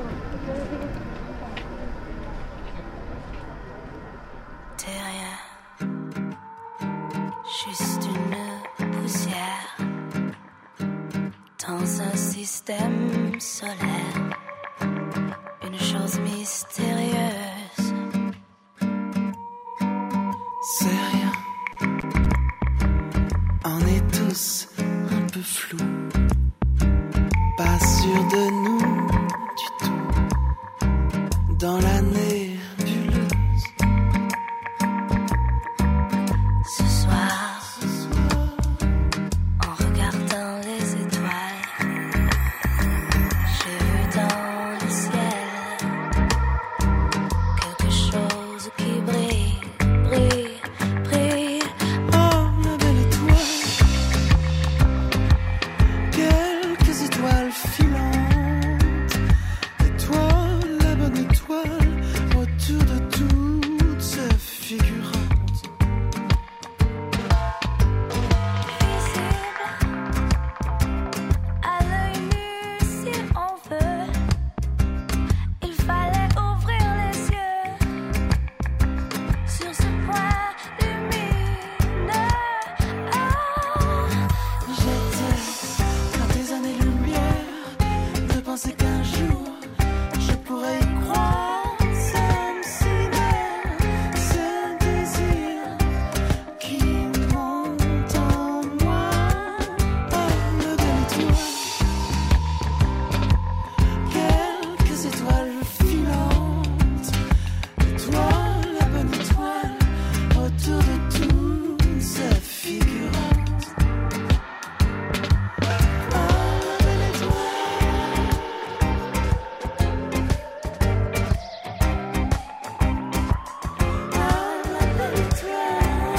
T'es rien, juste une poussière dans un système solaire, une chose mystérieuse. C'est rien, on est tous un peu flous. Pas sûr de nous du tout dans la nébuleuse. Ce soir, en regardant les étoiles, j'ai vu dans le ciel quelque chose qui brille, brille, brille. Oh, la belle étoile, quelques étoiles filantes. Et toi, la bonne étoile, autour de toutes ces figurantes. À l'œil nu, si on veut, il fallait ouvrir les yeux sur ce point lumineux. Ah, J'étais à des années-lumière de penser qu'un jour je pourrais y croire. Ça me sidère, ce désir qui monte en moi. Oh, la belle étoile, quelques étoiles filantes. Et toi, la bonne étoile, autour de toutes ces figurantes. Oh, la belle étoile. Oh, la belle étoile.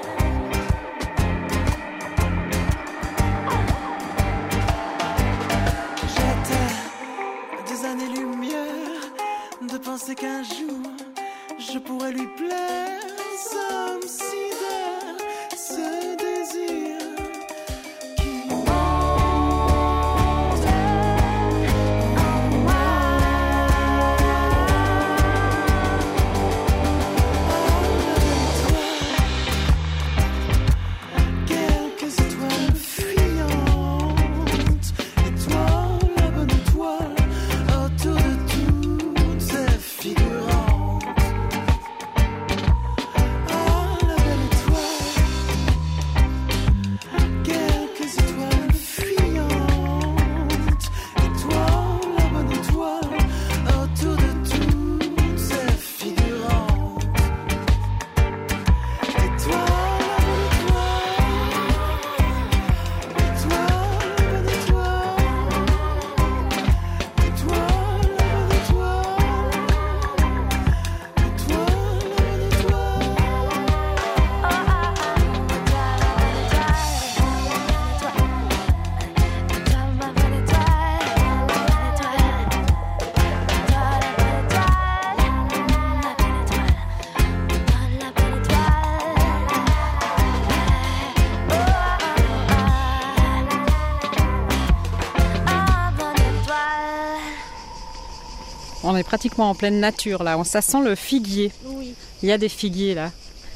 J'étais à des années-lumière de penser qu'un jour je pourrais lui plaire. Ça me sidère, ce désir qui monte en moi. Oh, la belle étoile, quelques étoiles fuyantes. Et toi, la bonne étoile, autour de toutes ces figurantes. Oh, la belle étoile, quelques étoiles fuyantes. Et toi, la bonne étoile, autour de toutes ces figurantes. Et toi, la bonne étoile. Et toi, la bonne étoile. Et toi, la bonne étoile. Et toi, la bonne étoile. On est pratiquement en pleine nature là. On, ça sent le figuier. oui. Il y a des figuiers là.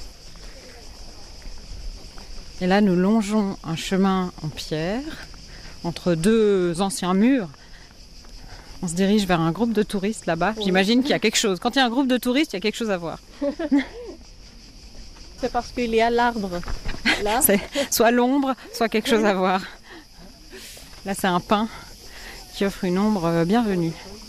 Et là, nous longeons un chemin en pierre entre deux anciens murs. On se dirige vers un groupe de touristes là-bas. Oui. J'imagine qu'il y a quelque chose. Quand il y a un groupe de touristes, il y a quelque chose à voir. C'est parce qu'il y a l'arbre. Là. C'est soit l'ombre, soit quelque chose à voir. Là, c'est un pin qui offre une ombre bienvenue.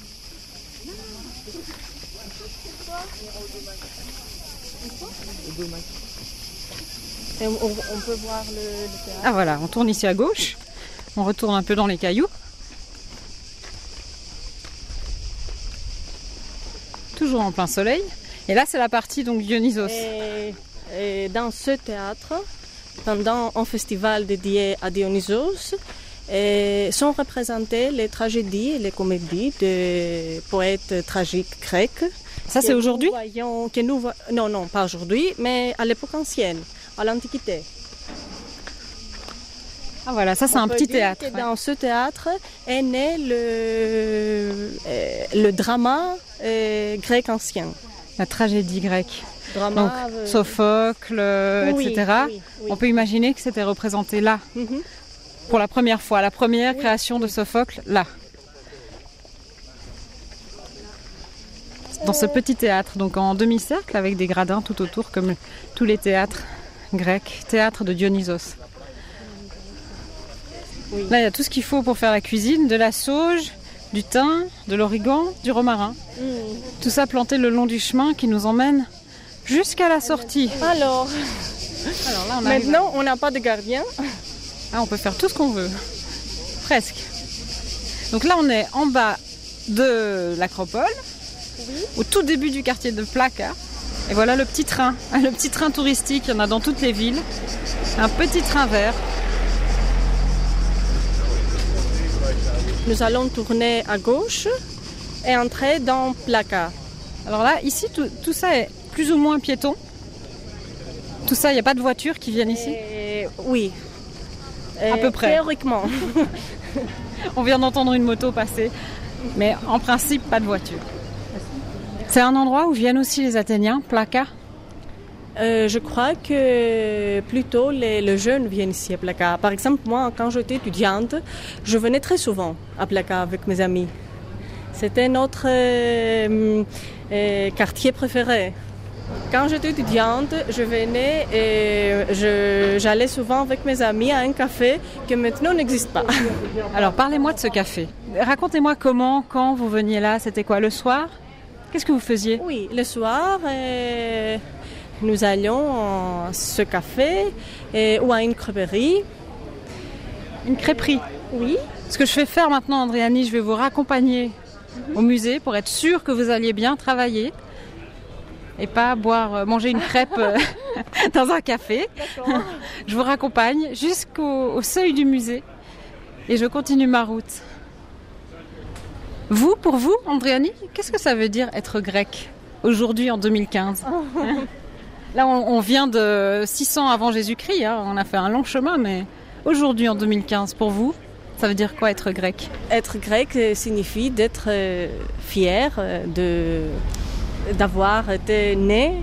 Et on, on peut voir le, le théâtre. Ah voilà, on tourne ici à gauche. On retourne un peu dans les cailloux. Toujours en plein soleil. Et là, c'est la partie donc Dionysos. Et, et dans ce théâtre, pendant un festival dédié à Dionysos, et sont représentées les tragédies et les comédies de poètes tragiques grecs. Ça, c'est aujourd'hui ? Voyons, que nous, non, non, pas aujourd'hui, mais à l'époque ancienne, à l'Antiquité. Ah voilà, ça c'est On un petit théâtre. Ouais. Dans ce théâtre est né le, euh, le drama euh, grec ancien. La tragédie grecque. Drama, donc euh... Sophocle, euh, oui, et cetera. Oui, oui. On peut imaginer que c'était représenté là, mm-hmm. pour la première fois, la première oui. création de Sophocle, là. Dans ce petit théâtre, donc en demi-cercle, avec des gradins tout autour, comme tous les théâtres grecs, théâtre de Dionysos. Oui. Là, il y a tout ce qu'il faut pour faire la cuisine, de la sauge, du thym, de l'origan, du romarin. Mm. Tout ça planté le long du chemin qui nous emmène jusqu'à la sortie. Alors, Alors là, on maintenant, à... on n'a pas de gardien. Ah, on peut faire tout ce qu'on veut. Presque. Donc là, on est en bas de l'Acropole, oui. au tout début du quartier de Plaka. Et voilà le petit train, le petit train touristique, il y en a dans toutes les villes. Un petit train vert. Nous allons tourner à gauche et entrer dans Plaka. Alors là, ici, tout, tout ça est plus ou moins piéton. Tout ça, il n'y a pas de voitures qui viennent ici et... Oui. Et à peu près. Théoriquement. On vient d'entendre une moto passer, mais en principe, pas de voiture. C'est un endroit où viennent aussi les Athéniens, Plaka. Euh, je crois que plutôt les, les jeunes viennent ici à Plaka. Par exemple, moi, quand j'étais étudiante, je venais très souvent à Plaka avec mes amis. C'était notre euh, euh, quartier préféré. Quand j'étais étudiante, je venais et je, j'allais souvent avec mes amis à un café qui maintenant n'existe pas. Alors, parlez-moi de ce café. Racontez-moi comment, quand vous veniez là, c'était quoi, le soir ? Qu'est-ce que vous faisiez ? Oui, le soir... Euh, Nous allions à ce café et, ou à une crêperie. Une crêperie ? Oui. Ce que je vais faire maintenant, Andréani, je vais vous raccompagner mm-hmm. au musée pour être sûre que vous alliez bien travailler et pas boire, manger une crêpe dans un café. D'accord. Je vous raccompagne jusqu'au au seuil du musée et je continue ma route. Vous, pour vous, Andréani, qu'est-ce que ça veut dire être grec aujourd'hui en deux mille quinze ? Là, on, on vient de six cents avant Jésus-Christ, hein. On a fait un long chemin, mais aujourd'hui, en deux mille quinze, pour vous, ça veut dire quoi être grec ? Être grec signifie d'être fier de, d'avoir été né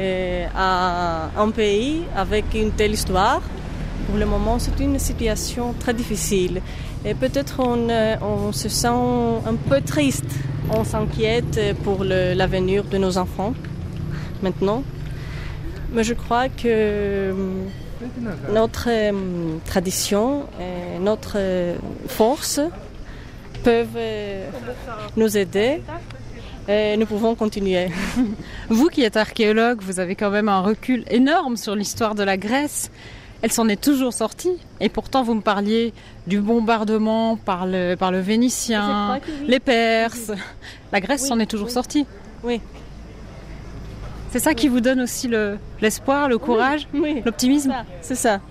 à un pays avec une telle histoire. Pour le moment, c'est une situation très difficile. Et peut-être on, on se sent un peu triste. On s'inquiète pour le, l'avenir de nos enfants, maintenant. Mais je crois que notre euh, tradition et notre euh, force peuvent euh, nous aider et nous pouvons continuer. Vous qui êtes archéologue, vous avez quand même un recul énorme sur l'histoire de la Grèce. Elle s'en est toujours sortie. Et pourtant, vous me parliez du bombardement par le, par le Vénitien, oui. les Perses. La Grèce oui, s'en est toujours oui. sortie. Oui. C'est ça qui vous donne aussi le, l'espoir, le courage, oui, oui. l'optimisme ? C'est ça.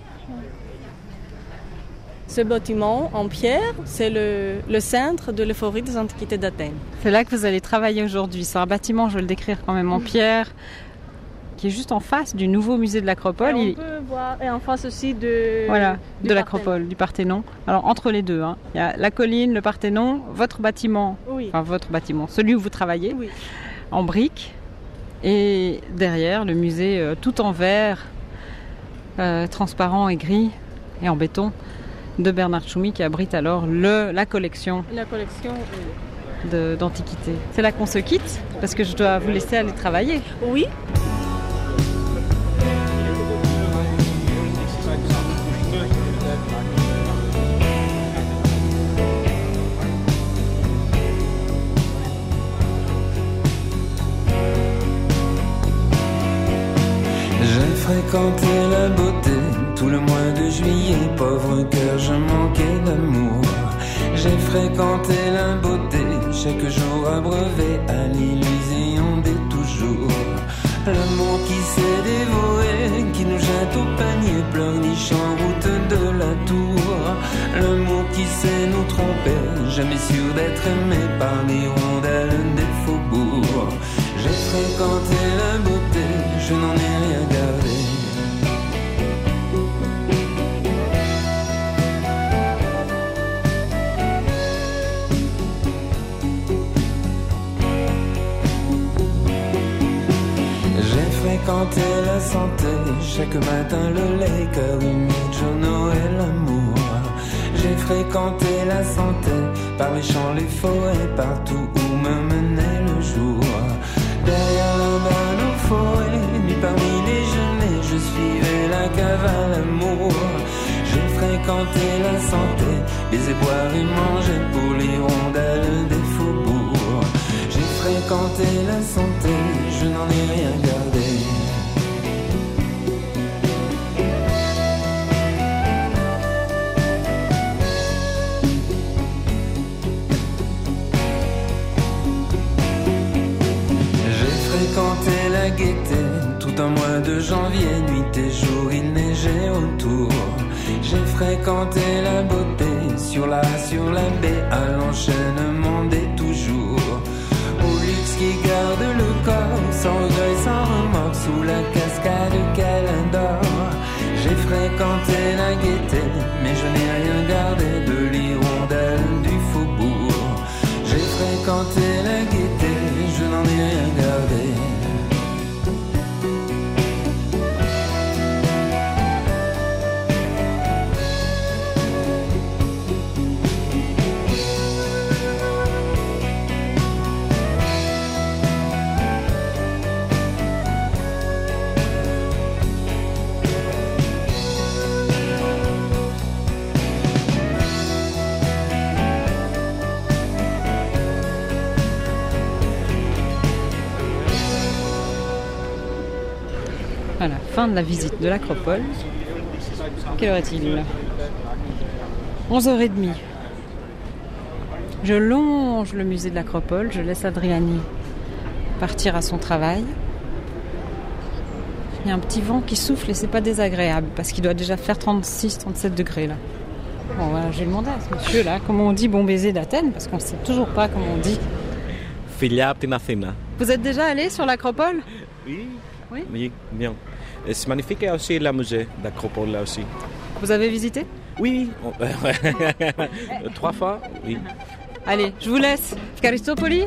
Ce bâtiment en pierre, c'est le, le centre de l'euphorie des antiquités d'Athènes. C'est là que vous allez travailler aujourd'hui. C'est un bâtiment, je vais le décrire quand même en pierre, qui est juste en face du nouveau musée de l'Acropole. Et on peut voir, et en face aussi de, voilà, du de l'Acropole, du Parthénon. Alors entre les deux, hein, il y a la colline, le Parthénon, votre bâtiment, oui. enfin votre bâtiment, celui où vous travaillez, oui. en briques. Et derrière, le musée euh, tout en verre, euh, transparent et gris, et en béton, de Bernard Tchoumi qui abrite alors le, la collection. La collection, oui. de, d'Antiquité. C'est là qu'on se quitte, parce que je dois vous laisser aller travailler. Oui. J'ai fréquenté la beauté tout le mois de juillet, pauvre cœur, je manquais d'amour. J'ai fréquenté la beauté, chaque jour abreuvé à l'illusion des toujours. L'amour qui s'est dévoré, qui nous jette au panier, pleurniche en route de la tour. L'amour qui sait nous tromper, jamais sûr d'être aimé par les rondelles des faubourgs. J'ai fréquenté la beauté, je n'en ai rien gardé. Fréquenter la santé, chaque matin le lait, cœur humide, journaux et l'amour. J'ai fréquenté la santé, par les champs, les forêts, partout où me menait le jour. Derrière la banne aux forêts, nuit parmi les genêts, je suivais la cave à l'amour. J'ai fréquenté la santé, les boire et manger pour les rondelles des faubourgs. J'ai fréquenté la santé, je n'en ai rien gardé. Fréquenter la gaieté, tout un mois de janvier, nuit et jour, il neigeait autour. J'ai fréquenté la beauté, sur la, sur la baie, à l'enchaînement des toujours. Au luxe qui garde le corps, sans regret, sans remords, sous la cascade qu'elle adore. J'ai fréquenté la gaieté, mais je n'ai rien gardé de l'hirondelle du faubourg. J'ai fréquenté la gaieté, je n'en ai rien gardé. Voilà, fin de la visite de l'Acropole. Quelle heure est-il ? onze heures trente. Je longe le musée de l'Acropole, je laisse Adriani partir à son travail. Il y a un petit vent qui souffle et c'est pas désagréable parce qu'il doit déjà faire trente-six trente-sept degrés là. Bon voilà, j'ai demandé à ce monsieur là comment on dit bon baiser d'Athènes parce qu'on ne sait toujours pas comment on dit. Φιλιά από την Αθήνα. Vous êtes déjà allé sur l'Acropole ? Oui. Oui. Oui, bien. Et c'est magnifique aussi le musée d'Acropole là aussi. Vous avez visité ? Oui, trois fois, oui. Allez, je vous laisse. Ευχαριστόπολη.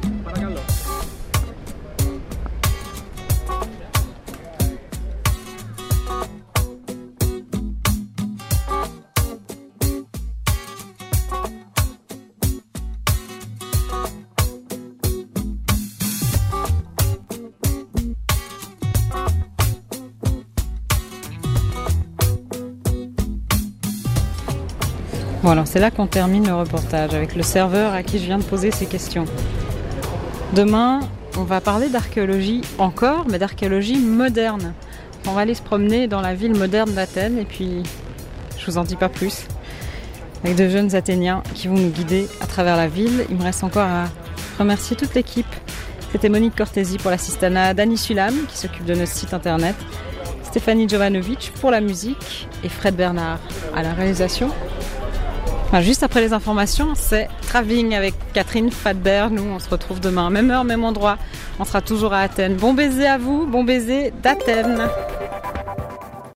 Bon alors c'est là qu'on termine le reportage avec le serveur à qui je viens de poser ces questions. Demain, on va parler d'archéologie encore, mais d'archéologie moderne. On va aller se promener dans la ville moderne d'Athènes et puis je vous en dis pas plus. Avec de jeunes Athéniens qui vont nous guider à travers la ville. Il me reste encore à remercier toute l'équipe. C'était Monique Cortési pour l'assistanat, Dani Sulam qui s'occupe de notre site internet, Stéphanie Jovanovic pour la musique et Fred Bernard à la réalisation. Enfin, juste après les informations, c'est Travelling avec Catherine Fadber. Nous, on se retrouve demain, même heure, même endroit. On sera toujours à Athènes. Bon baiser à vous, bon baiser d'Athènes.